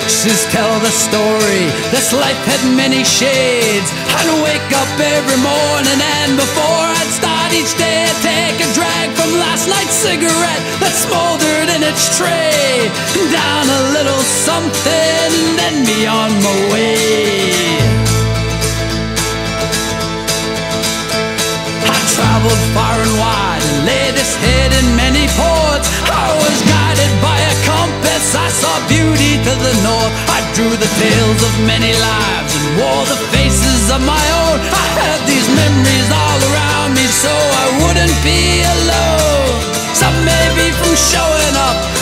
Pictures tell the story, this life had many shades. I'd wake up every morning and before I'd start each day I'd take a drag from last night's cigarette that smoldered in its tray. Down a little something, then be on my way. I traveled far and wide and laid this head in many ports. I was guided by a compass, I saw beauty to the north. I drew the tales of many lives and wore the faces of my own. I had these memories all around me so I wouldn't be alone. Some may be from showing up,